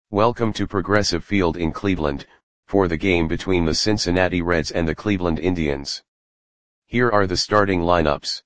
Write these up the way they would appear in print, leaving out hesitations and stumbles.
Welcome to Progressive Field in Cleveland, for the game between the Cincinnati Reds and the Cleveland Indians. Here are the starting lineups.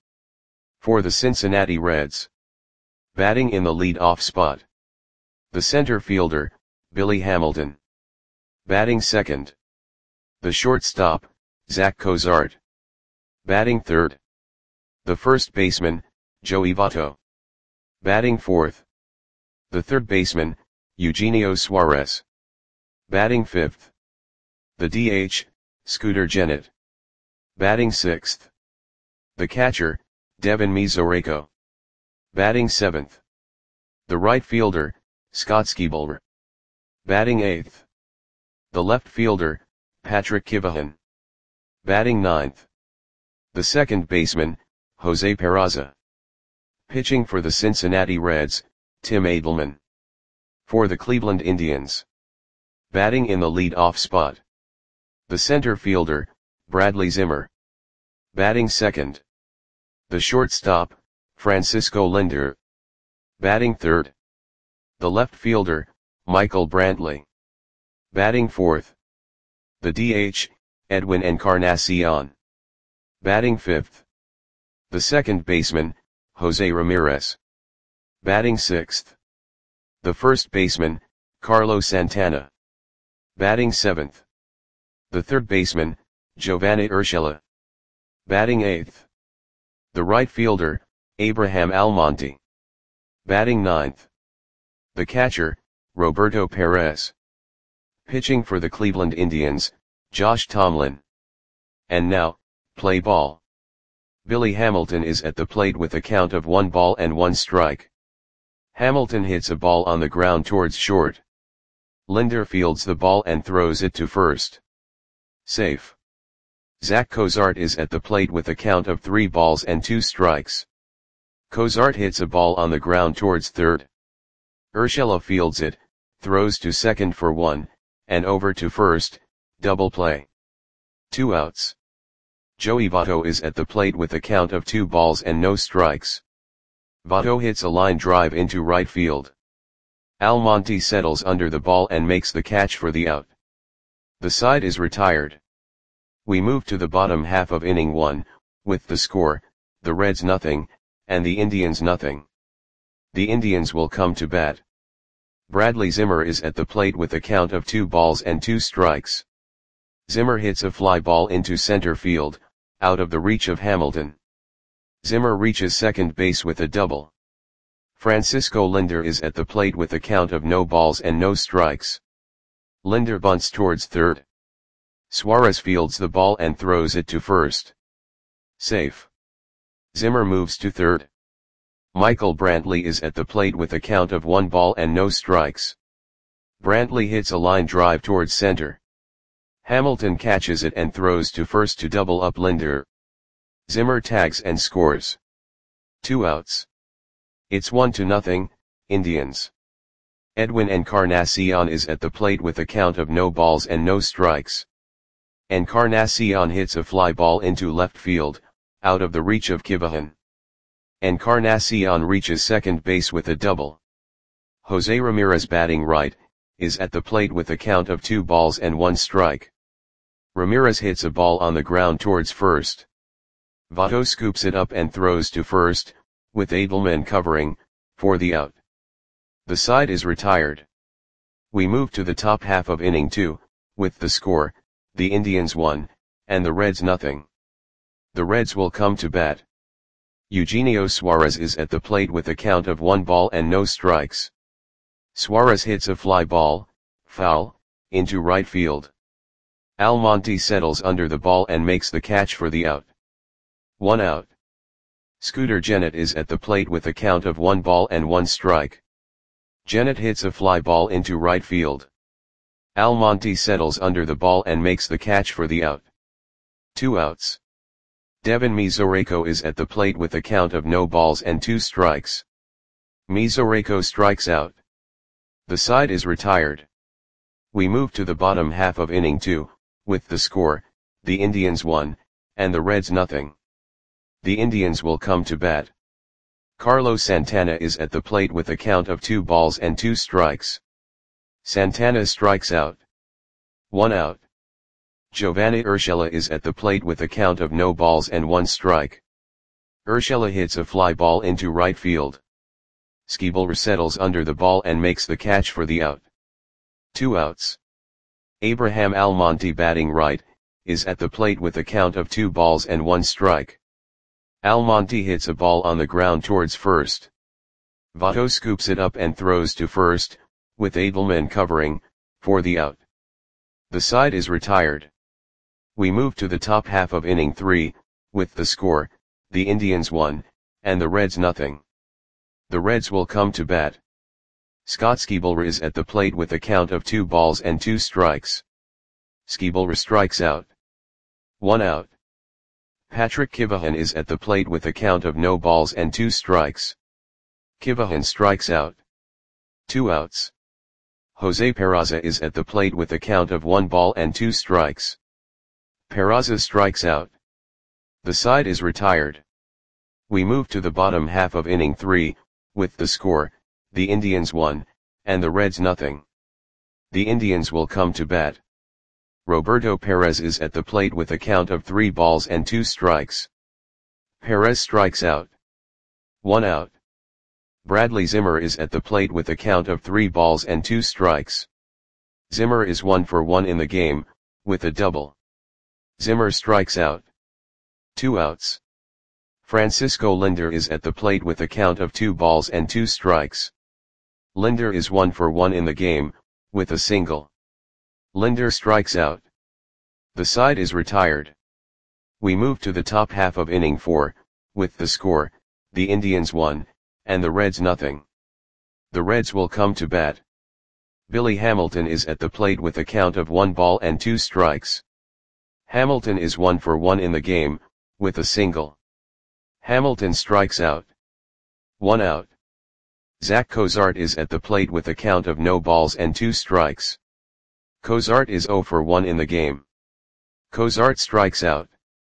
For the Cincinnati Reds. Batting in the lead-off spot. The center fielder, Billy Hamilton. Batting second. The shortstop, Zach Cozart. Batting third. The first baseman, Joey Votto. Batting fourth. The third baseman, Eugenio Suarez. Batting fifth. The DH, Scooter Gennett. Batting sixth. The catcher, Devin Mesoraco. Batting seventh. The right fielder, Scott Skiebler. Batting eighth. The left fielder, Patrick Kivahan. Batting ninth. The second baseman, Jose Peraza. Pitching for the Cincinnati Reds, Tim Edelman. For the Cleveland Indians. Batting in the lead-off spot. The center fielder, Bradley Zimmer. Batting second. The shortstop, Francisco Lindor. Batting third. The left fielder, Michael Brantley. Batting fourth. The DH, Edwin Encarnacion. Batting fifth. The second baseman, Jose Ramirez. Batting sixth. The first baseman, Carlos Santana. Batting seventh. The third baseman, Giovanni Urshela. Batting eighth. The right fielder, Abraham Almonte. Batting ninth. The catcher, Roberto Perez. Pitching for the Cleveland Indians, Josh Tomlin. And now, play ball. Billy Hamilton is at the plate with a count of 1-1. Hamilton hits a ball on the ground towards short. Lindor fields the ball and throws it to first. Safe. Zach Cozart is at the plate with a count of 3-2. Cozart hits a ball on the ground towards third. Urshela fields it, throws to second for 1, and over to first, double play. 2 outs. Joey Votto is at the plate with a count of 2-0. Votto hits a line drive into right field. Almonte settles under the ball and makes the catch for the out. The side is retired. We move to the bottom half of inning 1, with the score, the Reds 0, and the Indians 0. The Indians will come to bat. Bradley Zimmer is at the plate with a count of 2-2. Zimmer hits a fly ball into center field, out of the reach of Hamilton. Zimmer reaches second base with a double. Francisco Lindor is at the plate with a count of 0-0. Lindor bunts towards third. Suarez fields the ball and throws it to first. Safe. Zimmer moves to third. Michael Brantley is at the plate with a count of 1-0. Brantley hits a line drive towards center. Hamilton catches it and throws to first to double up Lindor. Zimmer tags and scores. 2 outs. It's 1-0, Indians. Edwin Encarnacion is at the plate with a count of 0-0. Encarnacion hits a fly ball into left field, out of the reach of Kivahan. Encarnacion reaches second base with a double. Jose Ramirez batting right, is at the plate with a count of 2-1. Ramirez hits a ball on the ground towards first. Votto scoops it up and throws to first, with Edelman covering, for the out. The side is retired. We move to the top half of inning 2, with the score, the Indians 1, and the Reds 0. The Reds will come to bat. Eugenio Suarez is at the plate with a count of 1-0. Suarez hits a fly ball, foul, into right field. Almonte settles under the ball and makes the catch for the out. 1 out. Scooter Gennett is at the plate with a count of 1-1. Gennett hits a fly ball into right field. Almonte settles under the ball and makes the catch for the out. 2 outs. Devin Mesoraco is at the plate with a count of 0-2. Mesoraco strikes out. The side is retired. We move to the bottom half of inning 2, with the score, the Indians 1, and the Reds 0. The Indians will come to bat. Carlos Santana is at the plate with a count of 2-2. Santana strikes out. 1 out. Giovanni Urshela is at the plate with a count of no balls and 1 strike. Urshela hits a fly ball into right field. Schebler settles under the ball and makes the catch for the out. 2 outs. Abraham Almonte batting right, is at the plate with a count of 2 balls and 1 strike. Almonte hits a ball on the ground towards first. Votto scoops it up and throws to first, with Edelman covering, for the out. The side is retired. We move to the top half of inning 3, with the score, the Indians 1, and the Reds nothing. The Reds will come to bat. Scott Schebler is at the plate with a count of 2 balls and 2 strikes. Schebler strikes out. 1 out. Patrick Kivahan is at the plate with a count of no balls and 2 strikes. Kivahan strikes out. 2 outs. Jose Peraza is at the plate with a count of 1 ball and 2 strikes. Peraza strikes out. The side is retired. We move to the bottom half of inning 3, with the score, the Indians 1, and the Reds nothing. The Indians will come to bat. Roberto Perez is at the plate with a count of 3 balls and 2 strikes. Perez strikes out. 1 out. Bradley Zimmer is at the plate with a count of 3 balls and 2 strikes. Zimmer is 1 for 1 in the game, with a double. Zimmer strikes out. 2 outs. Francisco Lindor is at the plate with a count of 2 balls and 2 strikes. Lindor is 1 for 1 in the game, with a single. Lindor strikes out. The side is retired. We move to the top half of inning 4, with the score, the Indians 1, and the Reds nothing. The Reds will come to bat. Billy Hamilton is at the plate with a count of 1 ball and 2 strikes. Hamilton is 1 for 1 in the game, with a single. Hamilton strikes out. 1 out. Zach Cozart is at the plate with a count of no balls and 2 strikes. Cozart is 0 for 1 in the game. Cozart strikes out.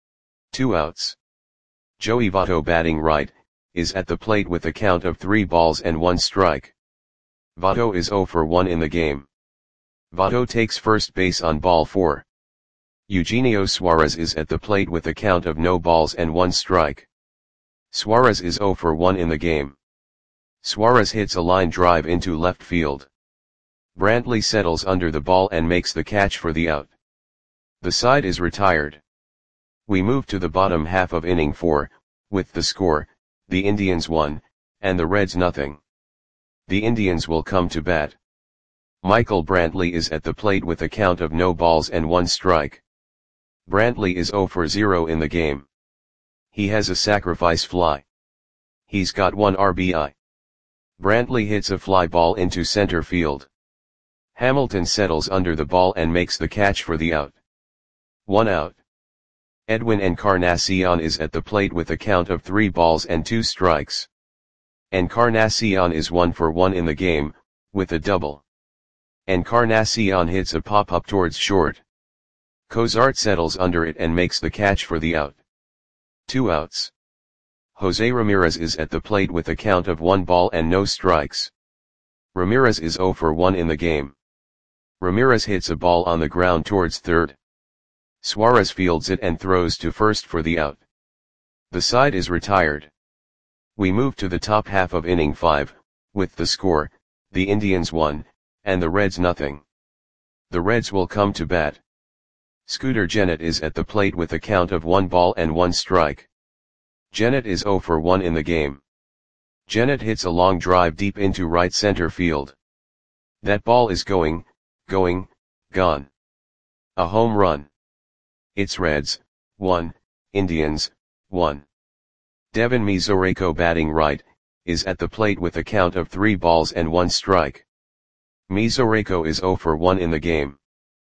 2 outs. Joey Votto batting right, is at the plate with a count of 3 balls and 1 strike. Votto is 0 for 1 in the game. Votto takes first base on ball 4. Eugenio Suarez is at the plate with a count of no balls and 1 strike. Suarez is 0 for 1 in the game. Suarez hits a line drive into left field. Brantley settles under the ball and makes the catch for the out. The side is retired. We move to the bottom half of inning 4, with the score, the Indians 1, and the Reds nothing. The Indians will come to bat. Michael Brantley is at the plate with a count of no balls and 1 strike. Brantley is 0 for 0 in the game. He has a sacrifice fly. He's got 1 RBI. Brantley hits a fly ball into center field. Hamilton settles under the ball and makes the catch for the out. 1 out. Edwin Encarnacion is at the plate with a count of 3 balls and 2 strikes. Encarnacion is 1 for 1 in the game, with a double. Encarnacion hits a pop-up towards short. Cozart settles under it and makes the catch for the out. 2 outs. Jose Ramirez is at the plate with a count of 1 ball and no strikes. Ramirez is 0 for 1 in the game. Ramirez hits a ball on the ground towards third. Suarez fields it and throws to first for the out. The side is retired. We move to the top half of inning 5, with the score, the Indians 1, and the Reds nothing. The Reds will come to bat. Scooter Gennett is at the plate with a count of 1 ball and 1 strike. Gennett is 0 for 1 in the game. Gennett hits a long drive deep into right center field. That ball is going, gone. A home run. It's Reds, 1, Indians, 1. Devin Mesoraco batting right, is at the plate with a count of 3 balls and 1 strike. Mesoraco is 0 for 1 in the game.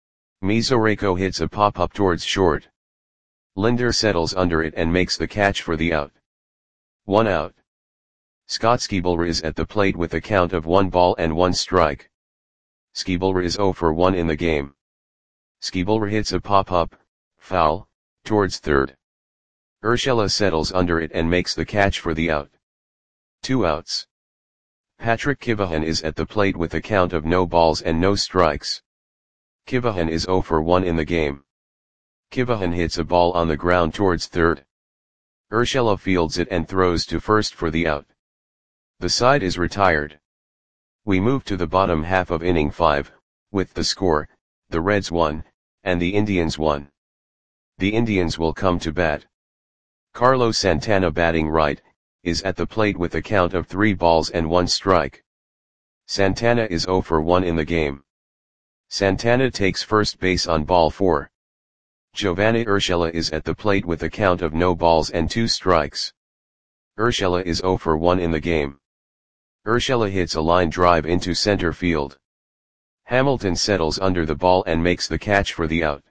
Mesoraco hits a pop-up towards short. Lindor settles under it and makes the catch for the out. 1 out. Scott Schebler is at the plate with a count of 1 ball and 1 strike. Schebler is 0 for 1 in the game. Schebler hits a pop-up, foul, towards third. Urshela settles under it and makes the catch for the out. 2 outs. Patrick Kivahan is at the plate with a count of no balls and no strikes. Kivahan is 0 for 1 in the game. Kivahan hits a ball on the ground towards third. Urshela fields it and throws to first for the out. The side is retired. We move to the bottom half of inning 5, with the score, the Reds 1, and the Indians 1. The Indians will come to bat. Carlos Santana, batting right, is at the plate with a count of 3 balls and 1 strike. Santana is 0 for 1 in the game. Santana takes first base on ball 4. Giovanni Urshela is at the plate with a count of no balls and 2 strikes. Urshela is 0 for 1 in the game. Urshela hits a line drive into center field. Hamilton settles under the ball and makes the catch for the out.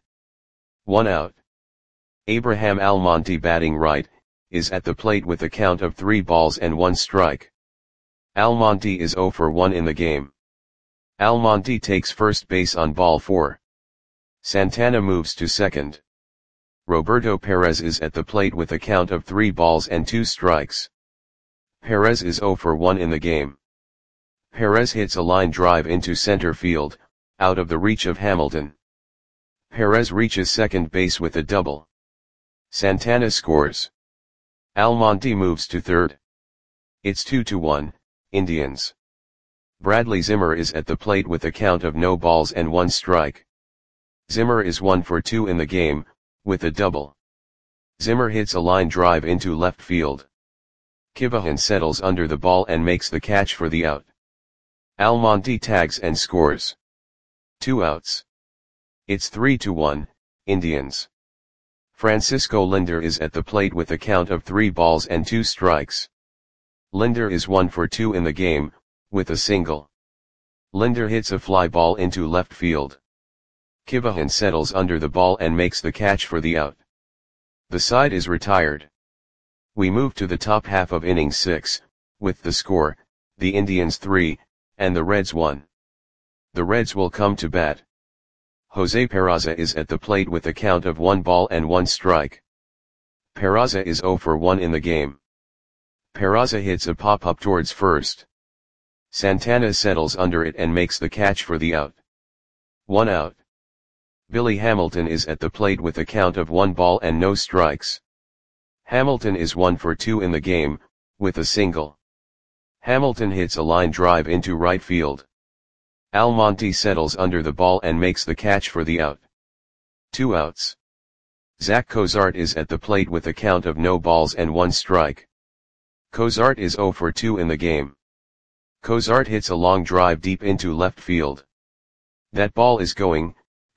1 out. Abraham Almonte, batting right, is at the plate with a count of 3 balls and 1 strike. Almonte is 0 for 1 in the game. Almonte takes first base on ball 4. Santana moves to second. Roberto Perez is at the plate with a count of 3 balls and 2 strikes. Perez is 0 for 1 in the game. Perez hits a line drive into center field, out of the reach of Hamilton. Perez reaches second base with a double. Santana scores. Almonte moves to third. It's 2-1, Indians. Bradley Zimmer is at the plate with a count of no balls and 1 strike. Zimmer is 1 for 2 in the game, with a double. Zimmer hits a line drive into left field. Kivahan settles under the ball and makes the catch for the out. Almonte tags and scores. 2 outs. It's 3-1, Indians. Francisco Lindor is at the plate with a count of 3 balls and 2 strikes. Lindor is 1 for 2 in the game, with a single. Lindor hits a fly ball into left field. Kivahan settles under the ball and makes the catch for the out. The side is retired. We move to the top half of inning 6, with the score, the Indians 3, and the Reds 1. The Reds will come to bat. Jose Peraza is at the plate with a count of 1 ball and 1 strike. Peraza is 0 for 1 in the game. Peraza hits a pop-up towards first. Santana settles under it and makes the catch for the out. 1 out. Billy Hamilton is at the plate with a count of 1 ball and no strikes. Hamilton is 1 for 2 in the game, with a single. Hamilton hits a line drive into right field. Almonte settles under the ball and makes the catch for the out. 2 outs. Zach Cozart is at the plate with a count of no balls and 1 strike. Cozart is 0 for 2 in the game. Cozart hits a long drive deep into left field. That ball is gone.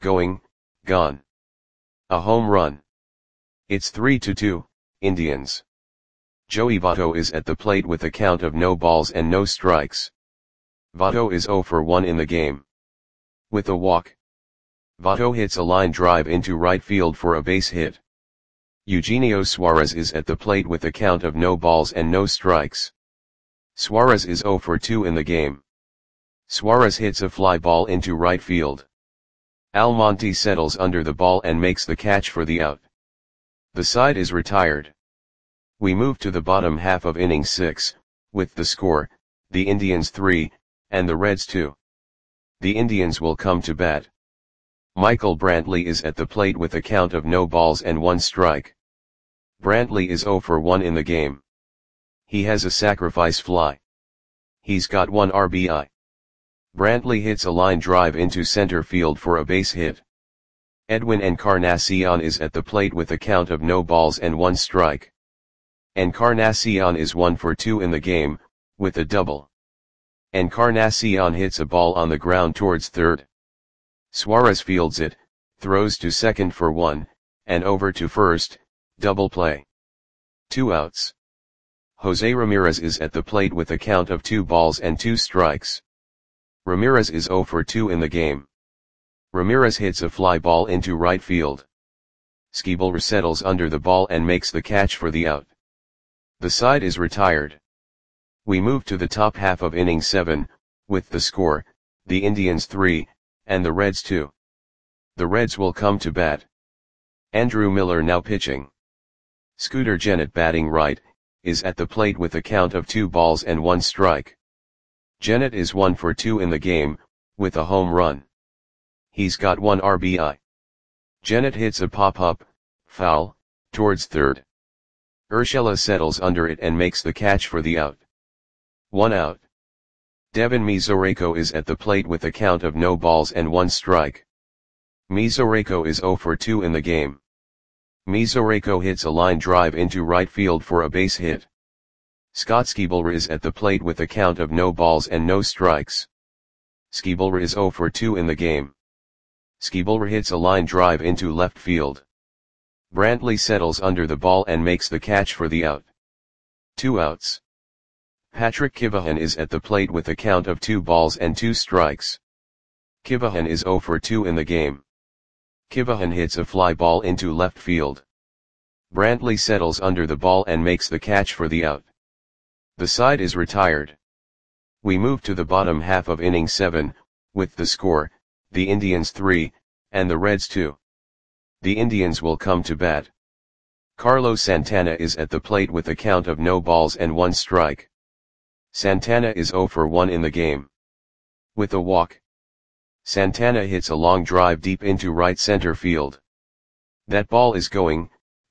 A home run. It's 3-2, Indians. Joey Votto is at the plate with a count of no balls and no strikes. Votto is 0 for 1 in the game. With a walk. Votto hits a line drive into right field for a base hit. Eugenio Suarez is at the plate with a count of no balls and no strikes. Suarez is 0 for 2 in the game. Suarez hits a fly ball into right field. Almonte settles under the ball and makes the catch for the out. The side is retired. We move to the bottom half of inning 6, with the score, the Indians 3, and the Reds 2. The Indians will come to bat. Michael Brantley is at the plate with a count of no balls and 1 strike. Brantley is 0 for 1 in the game. He has a sacrifice fly. He's got 1 RBI. Brantley hits a line drive into center field for a base hit. Edwin Encarnacion is at the plate with a count of no balls and 1 strike. Encarnacion is 1 for 2 in the game, with a double. Encarnacion hits a ball on the ground towards third. Suarez fields it, throws to second for 1, and over to first, double play. 2 outs. Jose Ramirez is at the plate with a count of 2 balls and 2 strikes. Ramirez is 0 for 2 in the game. Ramirez hits a fly ball into right field. Skibel settles under the ball and makes the catch for the out. The side is retired. We move to the top half of inning 7, with the score, the Indians 3, and the Reds 2. The Reds will come to bat. Andrew Miller now pitching. Scooter Gennett, batting right, is at the plate with a count of 2 balls and 1 strike. Gennett is 1 for 2 in the game, with a home run. He's got 1 RBI. Gennett hits a pop-up, foul, towards third. Urshela settles under it and makes the catch for the out. 1 out. Devin Mesoraco is at the plate with a count of no balls and 1 strike. Mesoraco is 0 for 2 in the game. Mesoraco hits a line drive into right field for a base hit. Scott Skibalra is at the plate with a count of no balls and no strikes. Skibalra is 0 for 2 in the game. Skibalra hits a line drive into left field. Brantley settles under the ball and makes the catch for the out. 2 outs. Patrick Kivahan is at the plate with a count of 2 balls and 2 strikes. Kivahan is 0 for 2 in the game. Kivahan hits a fly ball into left field. Brantley settles under the ball and makes the catch for the out. The side is retired. We move to the bottom half of inning 7, with the score, the Indians 3, and the Reds 2. The Indians will come to bat. Carlos Santana is at the plate with a count of no balls and 1 strike. Santana is 0 for 1 in the game. With a walk, Santana hits a long drive deep into right center field. That ball is gone.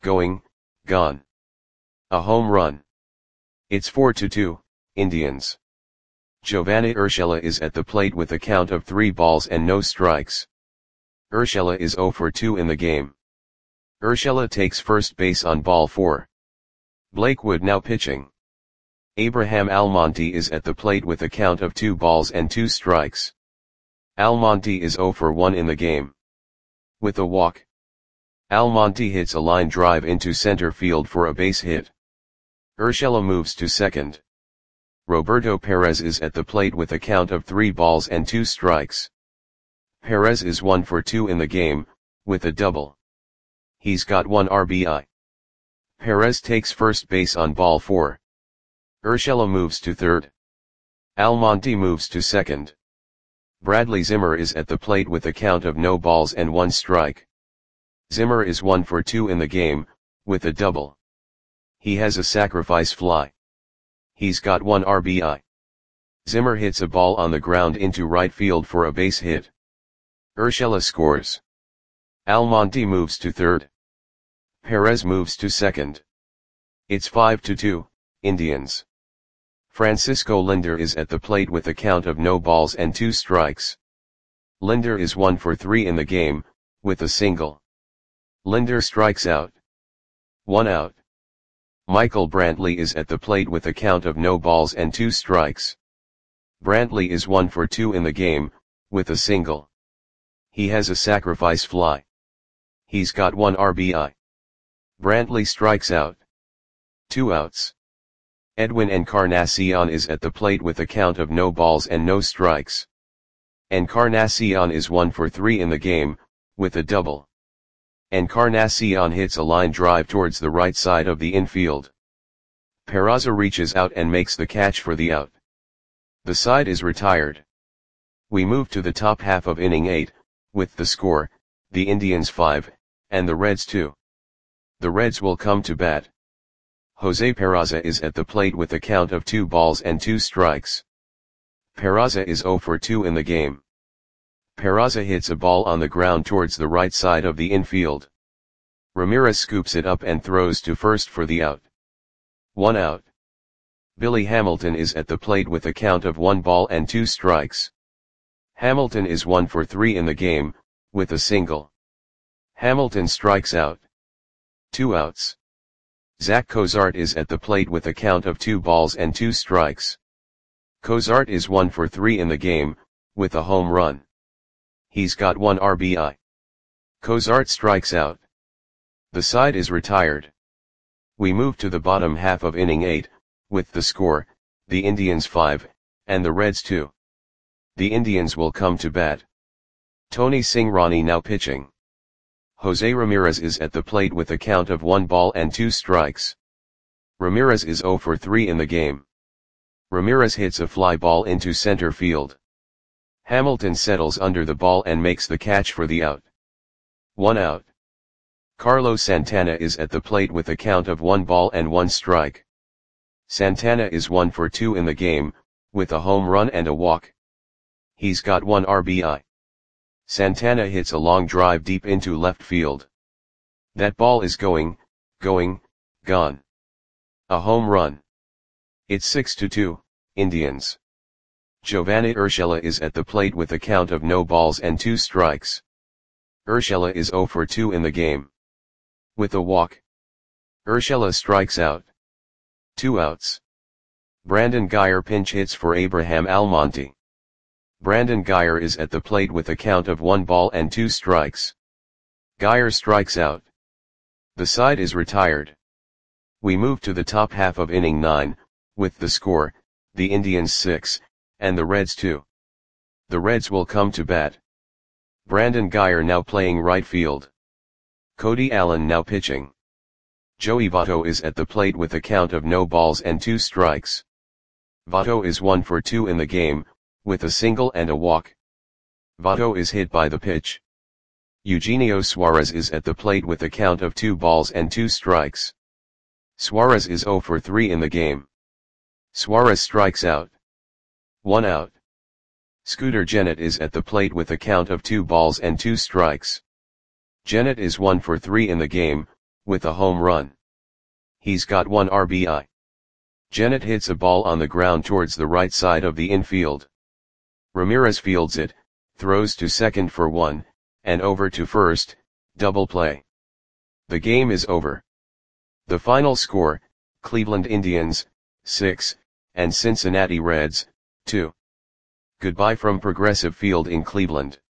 A home run. It's 4-2, Indians. Giovanni Urshela is at the plate with a count of 3 balls and no strikes. Urshela is 0 for 2 in the game. Urshela takes first base on ball 4. Blake Wood now pitching. Abraham Almonte is at the plate with a count of 2 balls and 2 strikes. Almonte is 0 for 1 in the game. With a walk, Almonte hits a line drive into center field for a base hit. Urshela moves to second. Roberto Perez is at the plate with a count of 3 balls and 2 strikes. Perez is 1 for 2 in the game, with a double. He's got 1 RBI. Perez takes first base on ball 4. Urshela moves to third. Almonte moves to second. Bradley Zimmer is at the plate with a count of no balls and 1 strike. Zimmer is 1 for 2 in the game, with a double. He has a sacrifice fly. He's got 1 RBI. Zimmer hits a ball on the ground into right field for a base hit. Urshela scores. Almonte moves to third. Perez moves to second. It's 5-2, Indians. Francisco Lindor is at the plate with a count of no balls and 2 strikes. Lindor is 1 for 3 in the game, with a single. Lindor strikes out. 1 out. Michael Brantley is at the plate with a count of no balls and 2 strikes. Brantley is 1 for 2 in the game, with a single. He has a sacrifice fly. He's got 1 RBI. Brantley strikes out. 2 outs. Edwin Encarnacion is at the plate with a count of no balls and no strikes. Encarnacion is 1 for 3 in the game, with a double. Encarnacion hits a line drive towards the right side of the infield. Peraza reaches out and makes the catch for the out. The side is retired. We move to the top half of inning 8, with the score, the Indians 5, and the Reds 2. The Reds will come to bat. Jose Peraza is at the plate with a count of 2 balls and 2 strikes. Peraza is 0 for 2 in the game. Peraza hits a ball on the ground towards the right side of the infield. Ramirez scoops it up and throws to first for the out. 1 out. Billy Hamilton is at the plate with a count of 1 ball and 2 strikes. Hamilton is 1 for 3 in the game, with a single. Hamilton strikes out. 2 outs. Zach Cozart is at the plate with a count of 2 balls and 2 strikes. Cozart is 1 for 3 in the game, with a home run. He's got 1 RBI. Cozart strikes out. The side is retired. We move to the bottom half of inning 8, with the score, the Indians 5, and the Reds 2. The Indians will come to bat. Tony Cingrani now pitching. Jose Ramirez is at the plate with a count of 1 ball and 2 strikes. Ramirez is 0 for 3 in the game. Ramirez hits a fly ball into center field. Hamilton settles under the ball and makes the catch for the out. 1 out. Carlos Santana is at the plate with a count of 1 ball and 1 strike. Santana is 1 for 2 in the game, with a home run and a walk. He's got 1 RBI. Santana hits a long drive deep into left field. That ball is going, gone. A home run. It's 6-2, Indians. Giovanni Urshela is at the plate with a count of no balls and 2 strikes. Urshela is 0 for 2 in the game. With a walk. Urshela strikes out. 2 outs. Brandon Guyer pinch hits for Abraham Almonte. Brandon Guyer is at the plate with a count of 1 ball and 2 strikes. Guyer strikes out. The side is retired. We move to the top half of inning 9, with the score, the Indians 6, and the Reds 2. The Reds will come to bat. Brandon Guyer now playing right field. Cody Allen now pitching. Joey Votto is at the plate with a count of no balls and 2 strikes. Votto is 1 for 2 in the game, with a single and a walk. Votto is hit by the pitch. Eugenio Suarez is at the plate with a count of 2 balls and 2 strikes. Suarez is 0 for 3 in the game. Suarez strikes out. 1 out. Scooter Gennett is at the plate with a count of 2 balls and 2 strikes. Gennett is 1 for 3 in the game, with a home run. He's got 1 RBI. Gennett hits a ball on the ground towards the right side of the infield. Ramirez fields it, throws to second for 1, and over to first, double play. The game is over. The final score, Cleveland Indians, 6, and Cincinnati Reds, 2. Goodbye from Progressive Field in Cleveland.